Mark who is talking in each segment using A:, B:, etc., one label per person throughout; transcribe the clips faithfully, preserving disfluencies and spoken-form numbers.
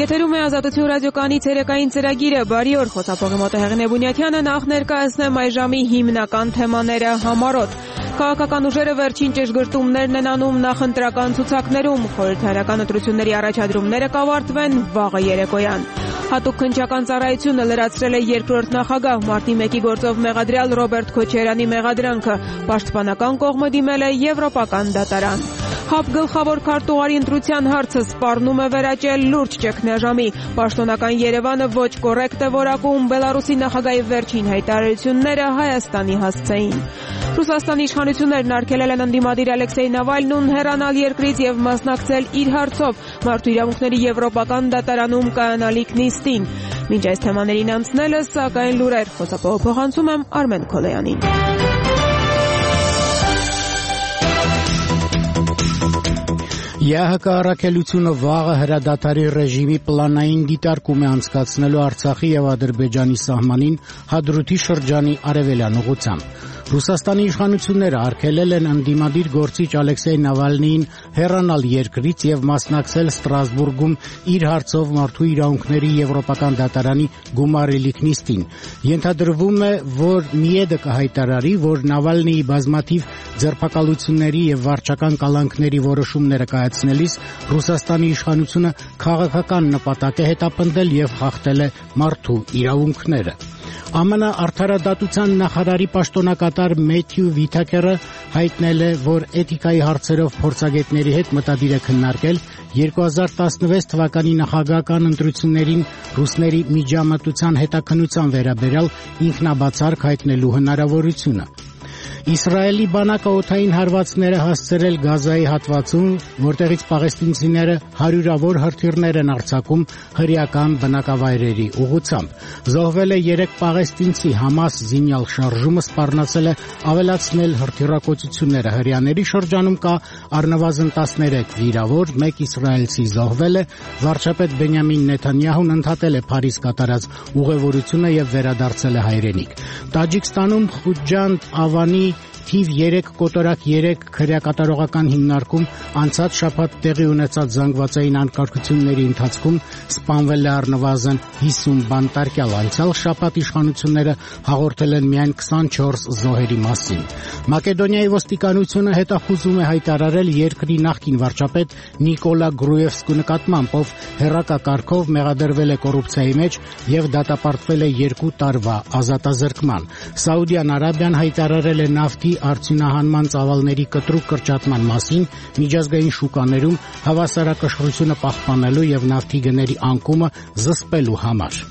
A: Եթերում է Ազատություն ռադիոկայանի ցերեկային ծրագիրը։ Բարի օր, խոսափողի Մոտահեղին Էբունյաթյանը, նախ ներկայացնեմ այս ժամի հիմնական թեմաները համառոտ։ Քաղաքական ուժերը վերջին ճշգրտումներն են անում նախընտրական ցուցակներում, խորհրդարական ընտրությունների առաջադրումները կավարտվեն վաղը երեկոյան։ Հատուկ քննչական ծառայությունը լրացրել է երկրորդ նախագահ մարտի մեկի գործով մեղադրյալ Ռոբերտ Քոչարյանի մեղադրանքը, պաշտպանական կողմը դիմել է Եվրոպական դատարան։ ՀԱՊ գլխավոր քարտուղարի ընտրության հարցը սպառնում է վերաճել լուրջ ճգնաժամի։ Պաշտոնական Երևանը ոչ կոռեկտ է որակում Բելարուսի նախագահի վերջին հայտարարությունները Հայաստանի հասցեին։ Ռուսաստանի իշխանություններն արգելել են ընդդիմադիր Ալեքսեյ Նավալնուն հեռանալ երկրից եւ մասնակցել իր հարցով մարդու իրավունքների Եվրոպական դատարանում կայանալիք նիստին։ Մինչ այս թեմաներին անցնելը, սակայն լուրեր, խոսափողը փոխանցում եմ Արմեն Քոլեյանին։
B: ԵԱՀԿ առաքելությունը վաղը հրադադարի ռեժիմի պլանային դիտարկում է անցկացնելու Արցախի եւ Ադրբեջանի սահմանին Հադրութի շրջանի արևելյան ուղղությամբ։ Ռուսաստանի իշխանությունները արգելել են ընդդիմադիր գործիչ Ալեքսեյ Նավալնիին հեռանալ երկրից եւ մասնակցել Ստրասբուրգում իր հարցով մարդու իրավունքների Եվրոպական դատարանի գումարելիք նիստին։ Ենթադրվում է, որ Միեդը կհայտարարի, որ Նավալնիի բազմաթիվ ձերբակալությունների եւ վարչական կալանքների որոշումները կայացնելիս Ռուսաստանի իշխանությունը քաղաքական նպատակ է հետապնդել եւ խախտել է մարդու իրավունքները։ ԱՄՆ արդարադատության նախարարի պաշտոնակատար Մեթյու Վիթակերը հայտնել է, որ էթիկայի հարցերով փորձագետների հետ մտադիր է քննարկել երկու հազար տասնվեց թվականի նախագահական ընտրություններին ռուսների միջամտության հետաքննության վերաբերյալ ինքնաբացարկ հայտնելու հնարավորությունը։ Իսրայելի բանակը օդային հարվածներ է հասցրել Գազայի հատվածում, որտեղից պաղեստինցիները հարյուրավոր հրթիռներ են արձակում հրեական բնակավայրերի ուղղությամբ։ Զոհվել է երեք պաղեստինցի, Համաս զինյալ շարժումը սպառնացել է ավելացնել հրթիռակոծությունները։ Հրեաների շրջանում կա առնվազն տասներեք վիրավոր, մեկ իսրայելցի զոհվել է։ Վարչապետ Բենյամին Նեթանյահուն ընդհատել է Փարիզ կատարած ուղևորությունը եւ վերադարձել է հայրենիք։ Տաջիկստանում Խուջանդ Ավանի թիվ երեք կոտորակ երեք քրեակատարողական հիմնարկում անցած շաբաթ տեղի ունեցած զանգվածային անկարգությունների ընթացքում սպանվել է առնվազն հիսուն բանտարկյալ։ Անցյալ շաբաթ իշխանությունները հաղորդել են միայն քսանչորս զոհերի մասին։ Մակեդոնիայի ոստիկանությունը հետախուզում է հայտարարել երկրի նախկին վարչապետ Նիկոլա Գրուևսկու նկատմամբ, ով հեռակակարգով մեղադրվել է կոռուպցիայի մեջ եւ դատապարտվել է երկու տարվա ազատազրկման։ Սաուդյան Արաբիան հայտարարել է նավթի արդյունահանման ծավալների կտրուկ կրճատման մասին միջազգային շուկաներում հավասարակշռությունը պահպանելու եւ նավթի գների անկումը զսպելու համար։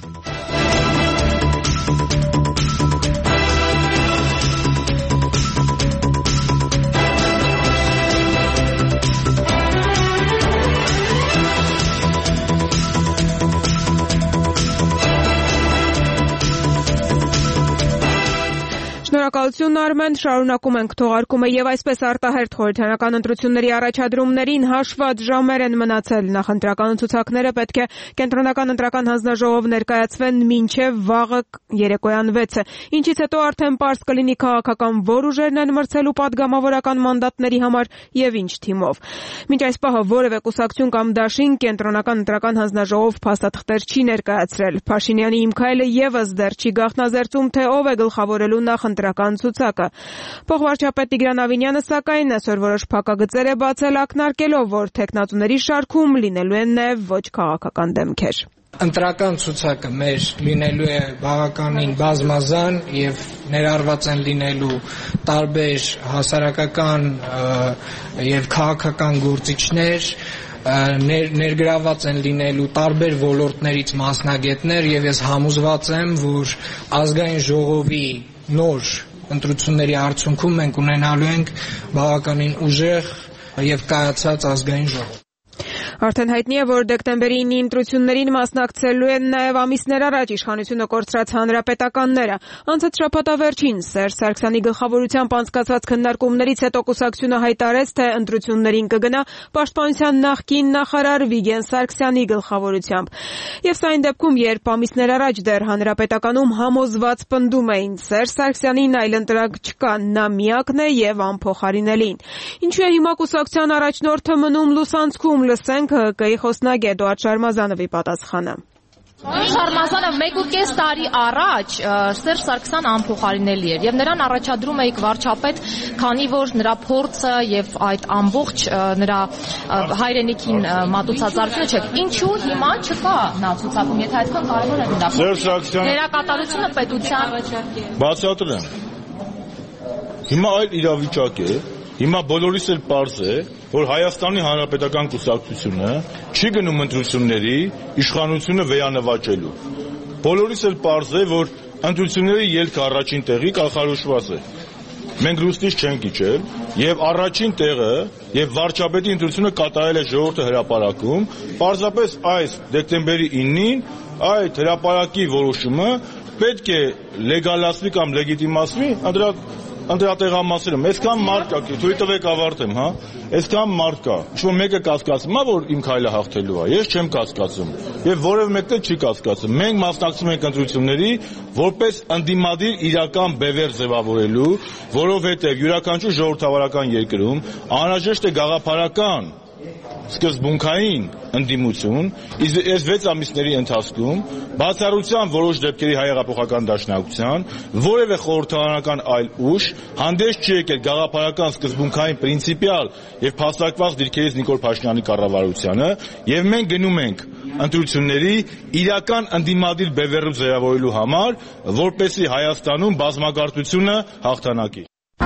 A: Շնորհակալություն Արմեն, շարունակում ենք թողարկումը եւ այսպես արտահերթ խորհրդարանական ընտրությունների առաջադրումներին հաշված ժամեր են մնացել։ Նախընտրական ցուցակները պետք է կենտրոնական ընտրական հանձնաժողով ներկայացվեն մինչեւ վաղը երեկոյան վեցը, ինչից հետո արդեն պարզ կլինի քաղաքական որ ուժերն են մրցելու падգամավորական մանդատների համար եւ ինչ թիմով։ Մինչ այս պահը որևէ կուսակցություն կամ դաշին կենտրոնական ընտրական հանձնաժողով փաստաթղթեր չի ներկայացրել։ Փաշինյանի իմ քայլը եւս դեռ չի գաղտնազերծում, թե ով է գլխավորելու նախընտրական ցուցակը։ Փոխվարչապետ Տիգրան Ավինյանը սակայն այսօր որոշ փակագծեր է բացել, ակնարկելով, որ տեխնատուների շարքում լինելու են նաև ոչ քաղաքական դեմքեր։
C: Ընտրական ցուցակը մեր լինելու է բավականին բազմազան եւ ներառված են լինելու տարբեր հասարակական եւ քաղաքական գործիչներ, ներ, ներգրաված են լինելու տարբեր ոլորտներից մասնագետներ եւ ես համոզված եմ, որ ազգային ժողովի նոր ընտրությունների արդյունքում մենք ունենալու ենք բավականին ուժեղ եւ կայացած ազգային ժողով։
A: Արդեն հայտնի է, որ դեկտեմբերի ինի ընտրություններին մասնակցելու են նաև ամիսներ առաջ իշխանությունը կորցրած հանրապետականները։ Անցած շաբաթավերջին Սերժ Սարգսյանի գլխավորությամբ անցկացված քննարկումներից հետո կուսակցությունը հայտարարեց, թե ընտրություններին կգնա պաշտպանության նախկին նախարար Վիգեն Սարգսյանի գլխավորությամբ։ Եվ սա այն դեպքում, երբ ամիսներ առաջ դեռ հանրապետականում համոզված պնդում էին Սերժ Սարգսյանին այլ ընտրակ չկա, նա միակն է եւ անփոխարինելին։ Ինչու է հիմա կուսակցության առաջնորդը մնում լուսանցքում, լսենք լսենք ՀԿ-ի խոսնակ Էդուարդ Շարմազանովի պատասխանը։
D: Շարմազանը մեկ ու կես տարի առաջ Սերժ Սարգսյանը անփոխարինելի էր եւ նրան առաջադրում էիք վարչապետ, քանի որ նրա փորձը եւ այդ ամբողջ նրա հայրենիքին մատուցածարությունը չէ։ Ինչու հիմա չկա նա ցուցակում, եթե այդքան կարևոր է դա։
E: Սերժ Սարգսյանը
D: դերակատարությունը պետության
E: բացատրեմ։ Հիմա այլ իրավիճակ է։ Հիմա բոլորիս էլ պարզ է, որ Հայաստանի Հանրապետական կուսակցությունը չի գնում ընտրությունների իշխանությունը վերանվաճելու։ Բոլորիս էլ պարզ է, որ ընտրությունների ելքը առաջին տեղի կանխորոշված է։ Մենք լույսից չենք իջել եւ առաջին տեղը եւ վարչապետի ընտրությունը կատարել է ժողովրդի հրապարակում, պարզապես այս դեկտեմբերի իննին այդ հրապարակի որոշումը պետք է լեգալացվի կամ լեգիտիմացվի ընտրատեղամասերում։ Այսքան մարդ կա, թույլ տվեք ավարտեմ, հա։ Այսքան մարդ կա։ Ինչ-որ մեկը կասկածում է, որ իմ քայլը հաղթելու է։ Ես չեմ կասկածում։ Եվ որևէ մեկն էլ չի կասկածում։ Մենք մասնակցում ենք ընտրությունների որպես ընդդիմադիր իրական բևեռ ձևավորելու, որովհետև յուրաքանչյուր ժողովրդավարական երկրում անհրաժեշտ է գաղափարական սկզբունքային ընդդիմություն, իսկ այս վեց ամիսների ընթացքում բացառության որոշ դեպքերի հայ հեղափոխական դաշնակցության որևէ խորհրդարանական այլ ուժ հանդես չի եկել գաղափարական սկզբունքային պրինցիպիալ եւ փաստարկված դիրքերից Նիկոլ Փաշինյանի կառավարությանը, եւ մենք գնում ենք ընտրությունների իրական ընդդիմադիր բևեռ ձևավորելու համար, որպեսզի Հայաստանում բազմագարտությունը հաղթանակի։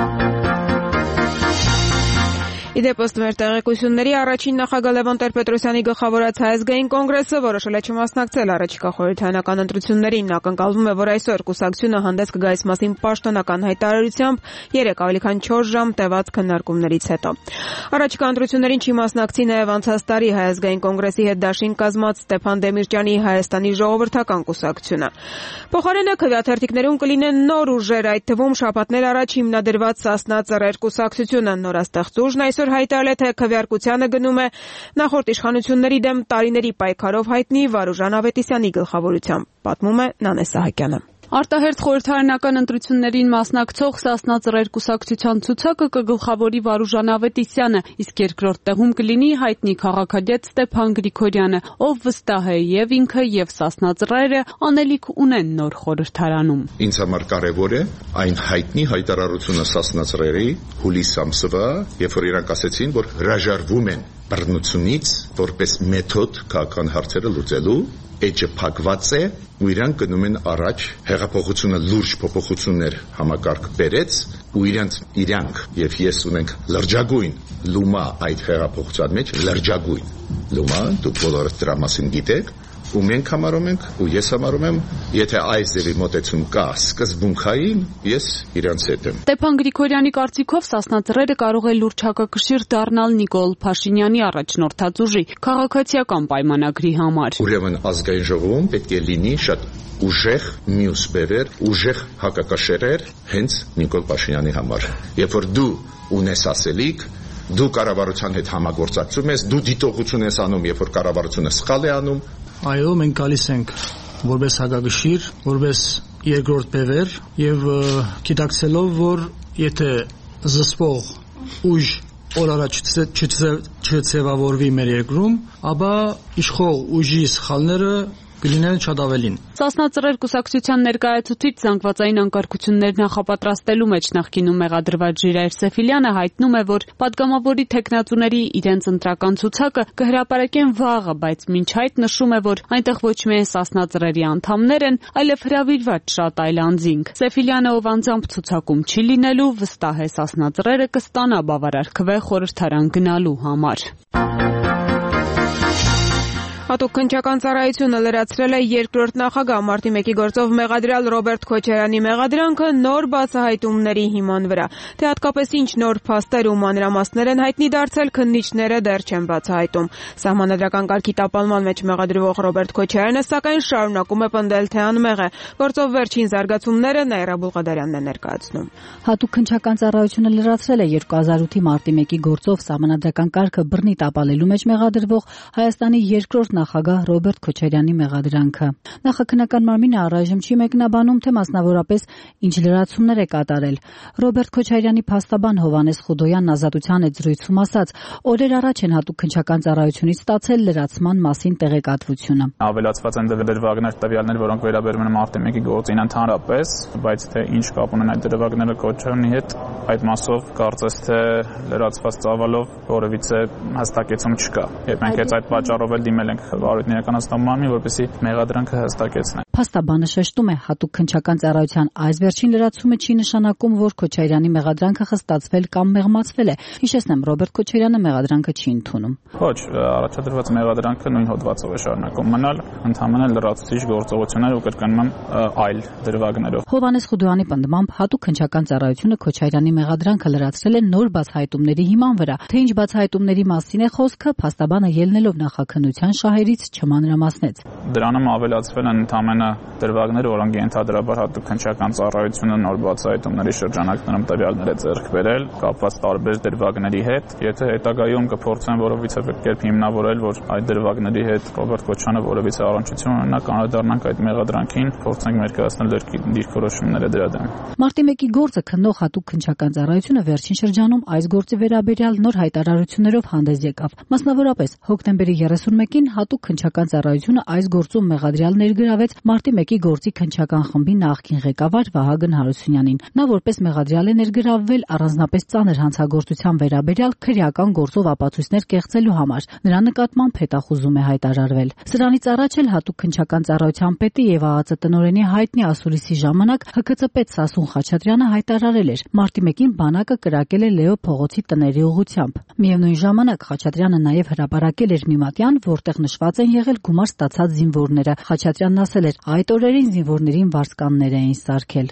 A: Իդեպ ըստ մեր տեղեկությունների առաջին նախագահ Լևոն Տեր-Պետրոսյանի գլխավորած Հայ ազգային կոնգրեսը որոշել է չմասնակցել առաջիկա խորհրդարանական ընտրություններին։ Ակնկալվում է, որ այսօր կուսակցությունը հանդես կգա այս մասին պաշտոնական հայտարարությամբ երեք ավելի քան չորս ժամ տևած քննարկումներից հետո։ Առաջիկա ընտրություններին չի մասնակցի նաև անցած տարի Հայ ազգային կոնգրեսի հետ դաշինք կազմած Ստեփան Դեմիրճյանի Հայաստանի ժողովրդական կուսակցությունը։ Փոխարենը քվեաթերթիկներում կլինեն նոր ուժեր, այդ թվում շաբաթներ առաջ հիմնադրված Սասնա Ծռեր կուսակցությունը։ Նորաստեղծ ուժն այսօր հայտարարել է, թե քվեարկությանը գնում է նախորդ իշխանությունների դեմ տարիների պայքարով հայտնի Վարուժան Ավետիսյանի գլխավորությամբ, պատմում է Նանե Սահակյանը։
F: Արտահերթ խորհրդարանական ընտրություններին մասնակցող Սասնա Ծռեր կուսակցության ցուցակը կգլխավորի Վարուժան Ավետիսյանը, իսկ երկրորդ տեղում կլինի հայտնի քաղաքագետ Ստեփան Գրիգորյանը, ով վստահ է եւ ինքը եւ Սասնա Ծռերը անելիք ունեն նոր խորհրդարանում։
G: Ինձ համար կարևոր է այն հայտնի հայտարարությունը Սասնա Ծռերի հուլիս ամսվա, երբ որ իրանք ասեցին, որ հրաժարվում են բռնությունից որպես մեթոդ քաղաքական հարցերը լուծելու, էջը փակված է ու իրանք գնում են առաջ, հեղափոխությունը լուրջ փոփոխություններ համակարգ բերեց ու իրանք իրանք եւ ես ունենք լրջագույն լումա այդ հեղափոխության մեջ, լրջագույն լումա, դուք բոլորը դրա մասին գիտեք, ու մենք համարում ենք ու ես համարում եմ, եթե այս ձևի մոտեցում կա սկզբունքային, ես իրանց հետ եմ։
F: Ստեփան Գրիգորյանի կարծիքով Սասնա Ծռերը կարող է լուրջ հակակշիռ դառնալ Նիկոլ Փաշինյանի առաջնորդած ուժի քաղաքացիական պայմանագրի համար։
G: Ուրեմն ազգային ժողովում պետք է լինի շատ ուժեղ մյուս բևեր, ուժեղ հակակշիռեր հենց Նիկոլ Փաշինյանի համար։ Երբ որ դու ունես ասելիք, դու կառավարության հետ համագործակցում ես, դու դիտողություն ես անում, երբ որ կառավարությունը սխալ է անում։
H: Այո, մենք գալիս ենք որպես հակակշիռ, որպես երկրորդ բևեռ եւ գիտակցելով, որ եթե զսպող ուժ օր առաջ չձևավորվի մեր երկրում, ապա իշխող ուժի սխալները կլինեն շատ ավելին։
F: Սասնա Ծռեր կուսակցության ներկայացուցիչ զանգվածային անկարգություններ նախապատրաստելու մեջ նախկինում մեղադրված Ժիրայր Սեֆիլյանը հայտնում է, որ պատգամավորի թեկնածուների իրենց ընտրական ցուցակը կհրապարակեն վաղը, բայց մինչ այդ նշում է, որ այնտեղ ոչ միայն Սասնա Ծռերի անդամներ են, այլև հրավիրված շատ այլ անձինք։ Սեֆիլյանը, ով անձամբ ցուցակում չի լինելու, վստահ է Սասնա Ծռերը կստանա բավարար քվե խորհրդարան գնալու համար։
A: Հատուկ քննչական ծառայությունը լրացրել է երկրորդ նախագահ մարտի մեկի գործով մեղադրյալ Ռոբերտ Քոչարյանի մեղադրանքը նոր բացահայտումների հիման վրա։ Թե հատկապես ինչ նոր փաստեր ու մանրամասներ են հայտնի դարձել, քննիչները դեռ չեն բացահայտում։ Սահմանադրական կարգի տապալման մեջ մեղադրվող Ռոբերտ Քոչարյանը սակայն շարունակում է պնդել, թե անմեղ է։ Գործով վերջին զարգացումները Նաիրա Բուլղադարյանն է ներկայացնում։
I: Հատուկ քննչական ծառայությունը լրացրել է երկու հազար ութի մարտի մեկի գործով սահմանադրական կարգը բռնի տապալելու մեջ մեղադրվող Հայաստանի երկրորդ նախագահ Ռոբերտ Քոչարյանի մեղադրանքը։ Նախաքննական մարմինը առայժմ չի մեկնաբանում, թե մասնավորապես ինչ լրացումներ է կատարել։ Ռոբերտ Քոչարյանի փաստաբան Հովհաննես Խուդոյանն Ազատության հետ զրույցում ասաց, օրեր առաջ են հատուկ քննչական ծառայությունից ստացել լրացման մասին տեղեկատվությունը։
J: Ավելացված են դրվագներ տվյալներ, որոնք վերաբերում են մարտի մեկի գործին ընդհանրապես, բայց թե ինչ կապ ունեն այդ դրվագները Քոչարյանի հետ, այդ մասով կարծես թե լրացված ծավալով որևիցե հստակեցում չկա։ Եվ մենք հենց այդ պատճառով էլ դիմել ենք վարույթն իրականացնող մարմնին, որպեսզի մեղադրանքը հստակեցնեն։
I: Փաստաբանը շեշտում է, հատուկ քննչական ծառայության այս վերջին լրացումը չի նշանակում, որ Քոչարյանի մեղադրանքը խստացվել կամ մեղմացվել է։ Հիշեցնեմ, Ռոբերտ Քոչարյանը մեղադրանքը չի ընդունում։
J: Ոչ, առաջադրված մեղադրանքը նույն հոդվածով է շարունակում մնալ, ընդհանրապես լրացուցիչ գործողություններ ու կրկնում այլ դրվագներով։
I: Հովհաննես Խուդոյանի պնդմամբ հատուկ քննչական ծառայությունը Քոչարյանի մեղադրանքը լրացրել է նոր բացահայտումների հիման վրա։ Թե ինչ բացահայտումների մասին է խոսքը, փաստաբանը ելնելով նախաքննության շահերից չմանրամասնեց։
J: Դրանում ավելացվել են ընդհանրապես դրվագները, որոնք ենթադրաբար հատուկ քննչական ծառայությունը նոր բացահայտումների շրջանակներում տվյալներ է ձեռք բերել, կապված տարբեր դրվագների հետ։ Եթե հետագայում կփորձեն որևիցե կերպ հիմնավորել, որ այդ դրվագների հետ Ռոբերտ Քոչարյանը որևիցե առնչություն ունենա, կանրադառնանք այդ մեղադրանքին, փորձենք ներկայացնել դիրքորոշումները դրա դեմ։
I: Մարտի մեկի գործը քննող հատուկ քննչական ծառայությունը վերջին շրջանում այս գործի վերաբերյալ նոր հայտարարություններով հանդես եկավ։ Մասնավորապես հոկտեմբերի երեսունմեկին հատուկ քննչական ծառայությունը այս գործում մեղադրյալ ներգրավեց մարտի մեկի գործի քննչական խմբի նախկին ղեկավար Վահագն Հարությունյանին։ Նա որպես մեղադրյալ է ներգրավվել առանձնապես ծանր հանցագործության վերաբերյալ քրեական գործով ապացույցներ կեղծելու համար։ Նրա նկատմամբ հետախուզում է հայտարարվել։ Սրանից առաջ էլ հատուկ քննչական ծառայության պետի եւ ԱԱԾ տնօրենի հայտնի ասուլիսի ժամանակ Հ K C պետ Սասուն Խաչատրյանը հայտարարել էր. մարտի մեկին բանակը կրակել է Լեո փողոցի տների ուղղությամբ։ Միևնույն ժամանակ Խաչատրյանը նաև հրապարակել էր մի մատյան, որտեղ նշված են եղել գումար ստացած զինվորները։ Խաչատրյանն ասել էր. այդ օրերին զինվորներին վարձկաններ էին սարքել։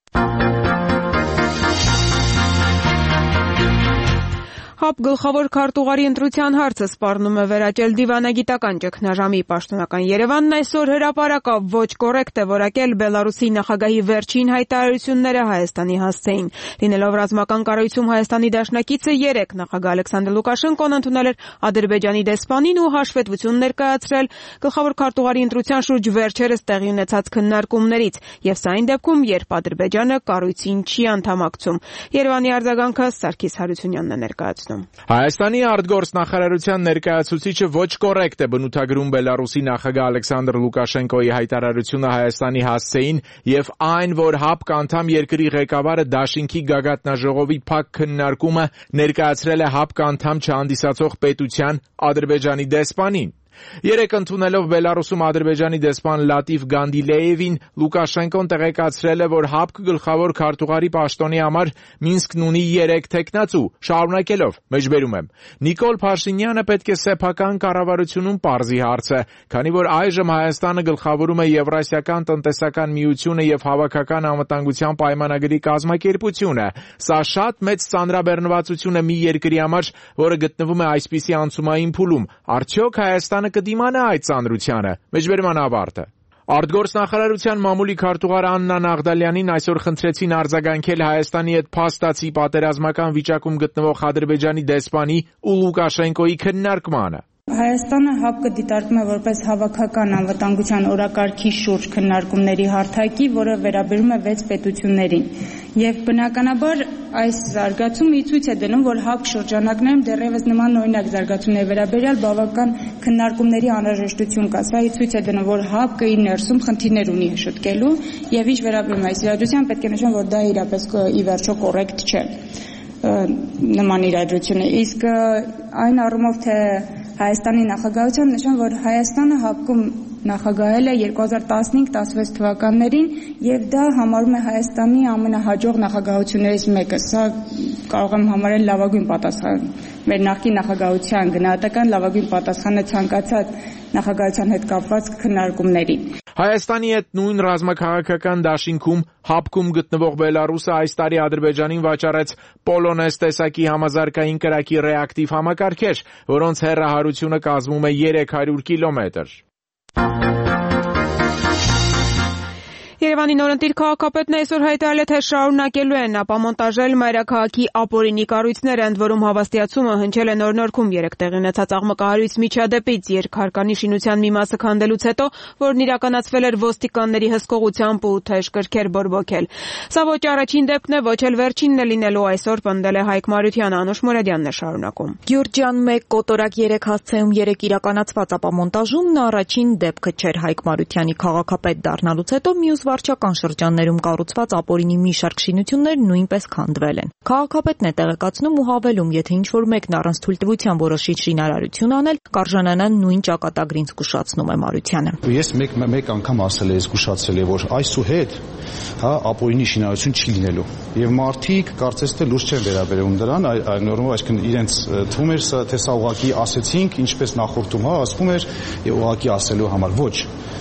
A: ՀԱՊ գլխավոր քարտուղարի ընտրության հարցը սպառնում է վերաճել դիվանագիտական ճգնաժամի։ Պաշտոնական Երևանն այսօր հրապարակավ ոչ կոռեկտ է որակել Բելարուսի նախագահի վերջին հայտարարությունները Հայաստանի հասցեին։ Լինելով ռազմական կառույցում Հայաստանի դաշնակիցը երեկ նախագահ Ալեքսանդր Լուկաշենկոն ընդունել էր Ադրբեջանի դեսպանին ու հաշվետվություն ներկայացրել գլխավոր քարտուղարի ընտրության շուրջ վերջերս տեղի ունեցած քննարկումներից, եւ սա այն դեպքում, երբ Ադրբեջանը կառույցին չի անդամակցում։ Երևանի արձագանքը Սարգիս Հարությունյանն է ներկայացնում։
K: Հայաստանի արտգործնախարարության ներկայացուցիչը ոչ կոռեկտ է բնութագրում Բելարուսի նախագահ Ալեքսանդր Լուկաշենկոյի հայտարարությունը Հայաստանի հասցեին եւ այն, որ ՀԱՊԿ անդամ երկրի ղեկավարը Դաշինքի գագաթնաժողովի փակ քննարկումը ներկայացրել է ՀԱՊԿ անդամ չհանդիսացող պետության Ադրբեջանի դեսպանին։ Երեկ ընդունելով Բելարուսում Ադրբեջանի դեսպան Լատիֆ Գանդիլեևին, Լուկաշենկոն տեղեկացրել է, որ ՀԱՊԿ գլխավոր քարտուղարի պաշտոնի համար Մինսկն ունի երեք թեկնածու, շարունակելով, մեջբերում եմ. Նիկոլ Փաշինյանը պետք է սեփական կառավարությունում պարզի հարցը, քանի որ այժմ Հայաստանը գլխավորում է Եվրասիական տնտեսական միությունը եւ հավաքական անվտանգության պայմանագրի կազմակերպությունը։ Սա շատ մեծ ծանրաբեռնվածություն է մի երկրի համար, որը գտնվում է այսպիսի անցումային փուլում։ Արդյոք Հայաստանը կդիմանա այդ ծանրությանը։ Մեջբերման ավարտը։ Արտգործնախարարության մամուլի քարտուղար Աննա Նաղդալյանին այսօր խնդրեցին արձագանքել Հայաստանի հետ փաստացի պատերազմական վիճակում գտնվող Ադրբեջանի դեսպանի ու Լուկաշենկոյի քննարկմանը։
L: Հայաստանը ՀԱՊԿ դիտարկում է որպես հավաքական անվտանգության օրակարգի շուրջ քննարկումների հարթակի, որը վերաբերում է վեց պետություններին։ Եվ բնականաբար այս զարգացումը ցույց է դնում, որ ՀԱՊԿ շրջանակներում դեռևս նման օրինակ զարգացումների վերաբերյալ բավական քննարկումների անհրաժեշտություն կա։ Սա ցույց է դնում, որ ՀԱՊԿ-ի ներսում խնդիրներ ունի շտկելու, եւ ինչ վերաբերում է այս իրադրության, պետք է նշեմ, որ դա իրապես ի վերջո կոռեկտ չէ նման իրադրությունը։ Իսկ այն առումով, թե Հայաստանի նախագահության նշեմ, որ Հայաստանը ՀԱՊԿ-ում նախագահել է երկու հազար տասնհինգ տասնվեց թվականներին եւ դա համարում է Հայաստանի ամենահաջող նախագահություններից մեկը։ Սա կարող եմ համարել լավագույն պատասխան մեր նախկին նախագահության գնահատական լավագույն պատասխանը ցանկացած նախագահության հետ կապված քննարկումների։
K: Հայաստանի հետ նույն ռազմաքաղաքական դաշինքում ՀԱՊԿ-ում գտնվող Բելարուսը այս տարի Ադրբեջանին վաճառեց Պոլոնեզ տեսակի համազարգային կրակի ռեակտիվ համակարգեր, որոնց հեռահարությունը կազմում է երեք հարյուր կիլոմետր։
A: Երևանի նորընտիր քաղաքապետն այսօր հայտարարել է, թե շարունակելու են ապամոնտաժել մայրաքաղաքի ապօրինի կառույցները, ընդ որում հավաստիացումը հնչել է Նոր-Նորքում երեկ տեղի ունեցած աղմկահարույց միջադեպից, երկհարկանի շինության մի մասը քանդելուց հետո, որն իրականացվել էր ոստիկանների հսկողությամբ ու թեժ կրքեր բորբոքել։ Սա ոչ առաջին դեպքն է, ոչ էլ վերջինն է լինելու, այսօր պնդել է Հայկ Մարությանը, Անուշ Մուրադյանն է շարունակում։
M: Գյուրջան մեկ կոտորակ երեք հասցեում երեք իրականացված ապամոնտաժումն առաջին դեպքը չէր Հայկ Մարությանի քաղաքապետ դառնալուց հետո մյուս վարչական շրջաններում կառուցված ապօրինի մի շարք շինություններ նույնպես քանդվել են։ Քաղաքապետն է տեղեկացնում ու հավելում, եթե ինչ-որ մեկն առանց թույլտվության որոշի շինարարություն անել, կարժանանա նույն ճակատագրին, զգուշացնում է Մարությանը։
N: Ես մեկ մեկ անգամ ասել եմ, զգուշացել եմ, որ այսուհետ, հա, ապօրինի շինարարություն չի լինելու։ Եվ մարդիկ կարծես թե լուրջ չեն վերաբերում դրան, նորմալ, այսինքն իրենց թվում էր, թե սա ուղղակի ասեցինք, ինչպես նախորդում, հա, ասվում էր, ուղղակի ասելու համար ոչ։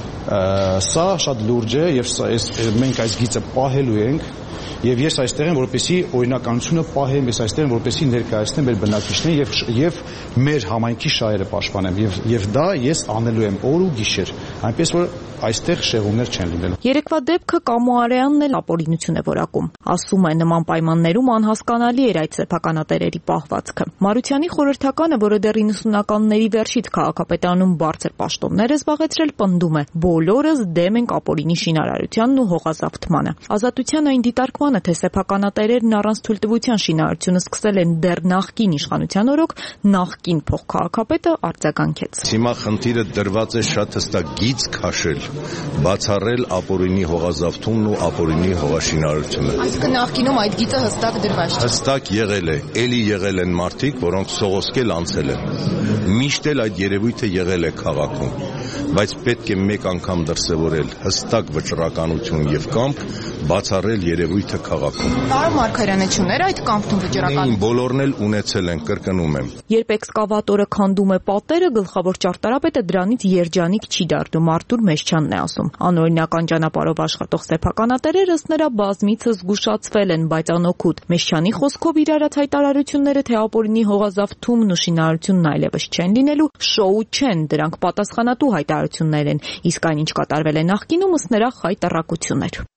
N: Սա շատ լուրջ է եւ սա մենք այս գիծը պահելու ենք եւ ես այստեղ եմ որպեսզի օրինականությունը պահեմ, ես այստեղ եմ որպեսզի ներկայացնեմ մեր բնակիչներին եւ եւ մեր համայնքի շահերը պաշտպանեմ եւ եւ դա ես անելու եմ օր ու գիշեր, այնպես որ այստեղ շեղումներ չեն լինելու։
M: Երեկվա դեպքը Կամո Արեյանն էլ ապօրինություն է որակում։ Ասում է, նման պայմաններում անհասկանալի էր այդ սեփականատերերի պահվածքը։ Մարությանի խորհրդականը, որը դեռ իննսունականների վերջից քաղաքապետարանում բարձր պաշտոններ է զբաղեցրել, պնդում է. բոլորս դեմ ենք ապօրինի շինարարությանն ու հողազավթմանը։ Ազատության այն դիտարկմանը, թե սեփականատերերն առանց թույլտվության շինարարությունը սկսել են դեռ նախկին իշխանության օրոք, նախկին փոխքաղաքապետը արձագանքեց։
O: Հիմա խնդիրը դրված է շատ հստակ գիծ քաշել, բացառել ապօրինի հողազավթումն ու ապօրինի հողաշինարարությունը։
M: Այսինքն նախկինում այդ գիծը հստակ դրված չէ։
O: Հստակ եղել է, էլի եղել են մարդիկ, որոնք սողոսկել անցել են։ Միշտ էլ այդ երևույթը եղել է քաղաքում, բայց պետք է մեկ անգամ դրսևորել հստակ վճռականություն եւ կամք բացառել երևույթը քաղաքում։
M: Պարոն Մարգարյանը չուներ այդ կամքն ու վճռականությունը։
O: Բոլորն էլ ունեցել են, կրկնում եմ։
M: Երբ էքսկավատորը քանդում է պատերը, գլխավոր ճարտարապետը դրանից երջանիկ չի դառնում, Արտուր Մեշչյանն է ասում։ Անօրինական ճանապարհով աշխատող սեփականատերերը ըստ նրա բազմիցս զգուշացվել են, բայց անօգուտ։ Մեշչյանի խոսքով իր արած հայտարարությունները, թե ապօրինի հողազավթումն ու շինարարությունն այլևս չեն լինելու, շոու չեն, դրանք պատասխանատու հայտարարություններ են, իսկ այն ինչ կատարվել է նախկինում, ըստ նրա խայտառակություն էր։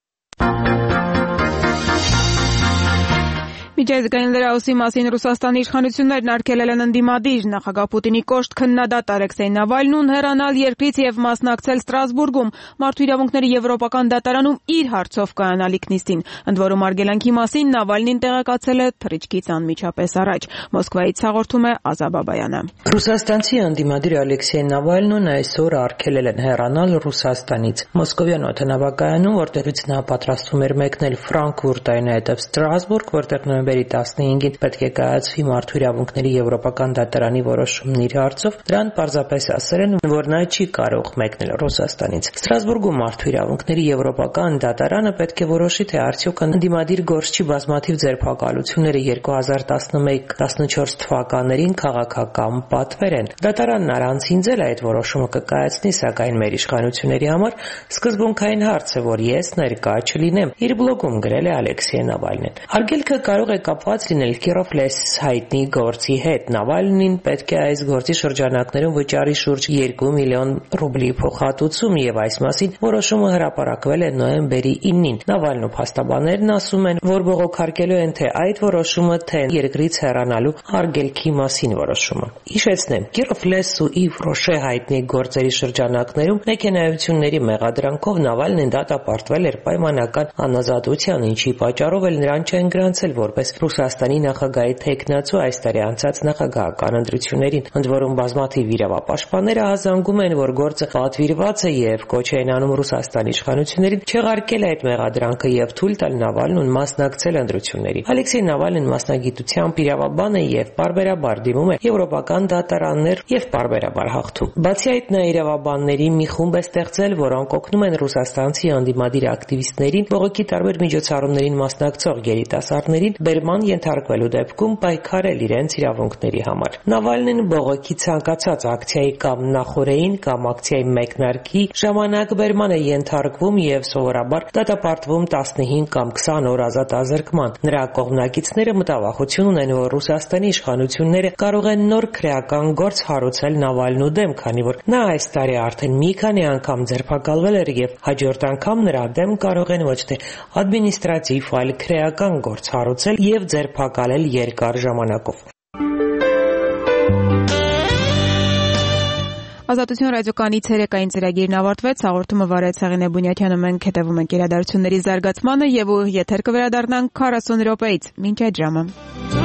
A: Միջազգային լրահոսի մասին Ռուսաստանի իշխանություններն արգելել են ընդդիմադիր նախագահ Պուտինի կոշտ քննադատ Ալեքսեյ Նավալնուն հեռանալ երկրից եւ մասնակցել Ստրասբուրգում Մարդու իրավունքների եվրոպական դատարանում իր հարցով կայանալիք նիստին։ Ընդ որում արգելանքի մասին Նավալնին տեղեկացել է թռիչքից անմիջապես առաջ։ Մոսկվայից հաղորդում է Ազա Բաբայանը։
P: Ռուսաստանցի ընդդիմադիր Ալեքսեյ Նավալնուն այսօր արգելել են հեռանալ Ռուսաստանից։ Մոսկովյան օդանավակայանում, որտեղից նա պատրաստվում էր մեկնել Ֆրանկֆուրտ, այնուհետև Ստրասբուրգ, որտեղ նոյեմբերի տասնհինգին պետք է կայացվի Մարդու իրավունքների եվրոպական դատարանի որոշումն իր հարցով, դրան պարզապես ասել են, որ նա չի կարող մեկնել Ռուսաստանից։ Ստրասբուրգում Մարդու իրավունքների եվրոպական դատարանը պետք է որոշի, թե արդյոք ընդդիմադիր գործչի բազմաթիվ ձերբակալությունները երկու հազար տասնմեկ տասնչորս թվականներին քաղաքական պատվեր են։ Դատարանն առանցին ձել այդ որոշումը կկայացնի, սակայն մեր իշխանությունների համար սկզբունքային հարց է, որ ես ներկա չլինեմ, իր բլոգում գրել է Ալեքսեյ Նավալնին։ Արգելքը կարող է կապված լինել Կիրովլես հայտնի գործի հետ։ Նավալնին պետք է այս գործի շրջանակներում վճարի շուրջ երկու միլիոն ռուբլի փոխհատուցում եւ այս մասին որոշումը հրապարակվել է նոյեմբերի ինին։ Նավալնու փաստաբաններն ասում են, որ բողոքարկելու են թե այդ որոշումը, թե երկրից հեռանալու արգելքի մասին որոշումը։ Հիշեցնեմ, Կիրովլես ու Իվ Ռոշե հայտնի գործերի շրջանակներում մեքենայությունների մեղադրանքով Նավալնին դատապարտվել էր պայմանական անազատության, ինչի պատճառով էլ նրան չեն գրանցել որպես Ռուսաստանի նախագահի թեկնածու այս տարի անցած նախագահական ընտրություններին, ընդ որում բազմաթիվ իրավապաշտպանները հազանգում են, որ գործը պատվիրված է եւ կոչ են անում Ռուսաստանի իշխանություններին չեղարկել այդ մեղադրանքը եւ թույլ տալ Նավալնուն մասնակցել ընտրություններին։ Ալեքսեյ Նավալնին մասնագիտությամբ իրավաբան է եւ պարբերաբար դիմում է եվրոպական դատարաններ եւ պարբերաբար հաղթում։ Բացի այդ, նա իրավաբանների մի խումբ է ստեղծել, որոնք օգնում են ռուսաստանցի անդիմադիր ակտիվիստներին, բողոքի տարբեր միջոցառումներին մասնակցող երիտասարդներին բերման ենթարկվելու դեպքում պայքարել իրենց իրավունքների համար։ Նավալնին բողոքի ցանկացած ակցիայի կամ նախօրեին կամ ակցիայի մեկնարկի ժամանակ բերման է ենթարկվում եւ սովորաբար դատապարտվում տասնհինգ կամ քսան օր ազատ ազրկման։ Նրա կողմնակիցները մտավախություն ունեն, որ Ռուսաստանի իշխանությունները կարող են նոր քրեական գործ հարուցել Նավալնու դեմ, քանի որ նա այս տարի արդեն մի քանի անգամ ձերբակալվել էր եւ հաջորդ անգամ նրա դեմ կարող են ոչ թե ադմինիստրատիվ, այլ քրեական գործ հարուցել եւ ձերբակալել երկար ժամանակով։
A: Ազատություն ռադիոկայանի ցերեկային ծրագիրն ավարտվեց, հաղորդումը վարեց Հեղինե Բունյաթյանը, մենք հետևում ենք իրադարձությունների զարգացմանը եւ եթեր կվերադառնանք քառասուն րոպեից։ Մինչ այդ ժամը։